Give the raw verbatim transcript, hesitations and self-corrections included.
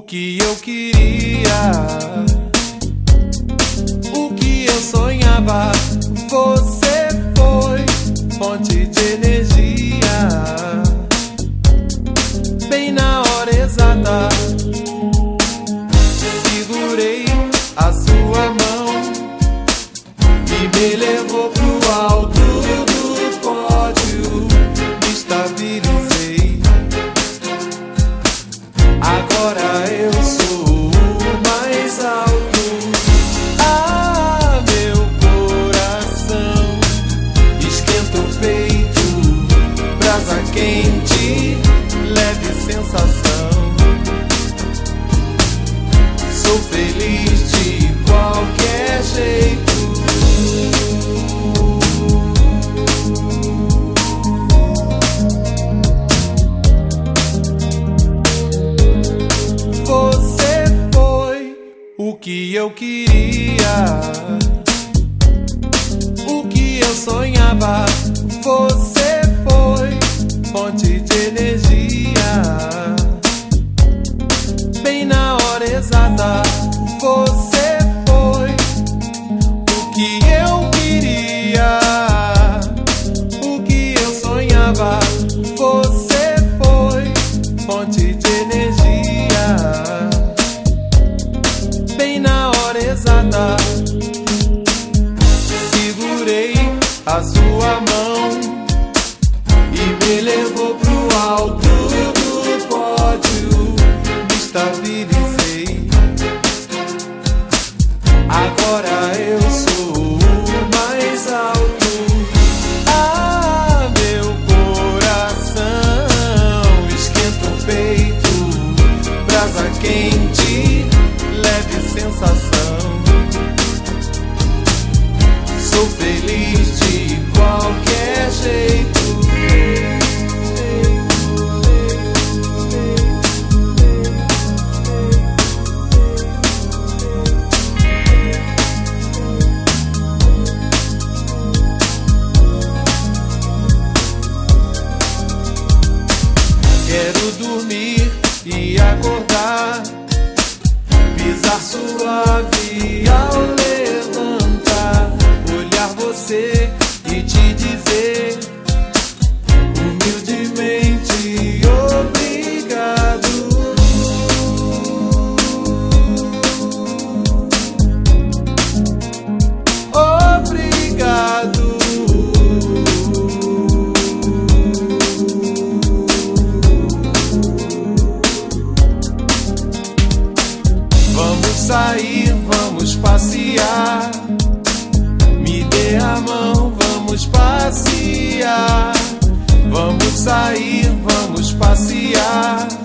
que eu queria, o que eu sonhava. Você foi fonte de energia, bem na hora exata. Segurei a sua mão e me levou pro alto do pódio. Me estabilizei. Agora eu sou o mais alto. Ah, meu coração esquenta o peito, brasa quente, leve sensação. Sou feliz de qualquer jeito. Você foi o que eu queria, o que eu sonhava. Você foi fonte de energia, bem na hora exata. Você foi o que eu queria, o que eu sonhava. Você foi fonte de energia, bem na hora exata. Segurei a sua mão e me levou pro alto do pódio. Me estabilizei. Agora eu sou o mais alto. Ah, meu coração esquenta o peito, brasa quente, leve sensação. Sou feliz de qualquer jeito. Quero dormir e acordar, pisar suave ao levantar, olhar você e te dizer humildemente obrigado. Obrigado. Vamos sair, vamos passear. Me dê a mão, vamos passear. Vamos sair, vamos passear.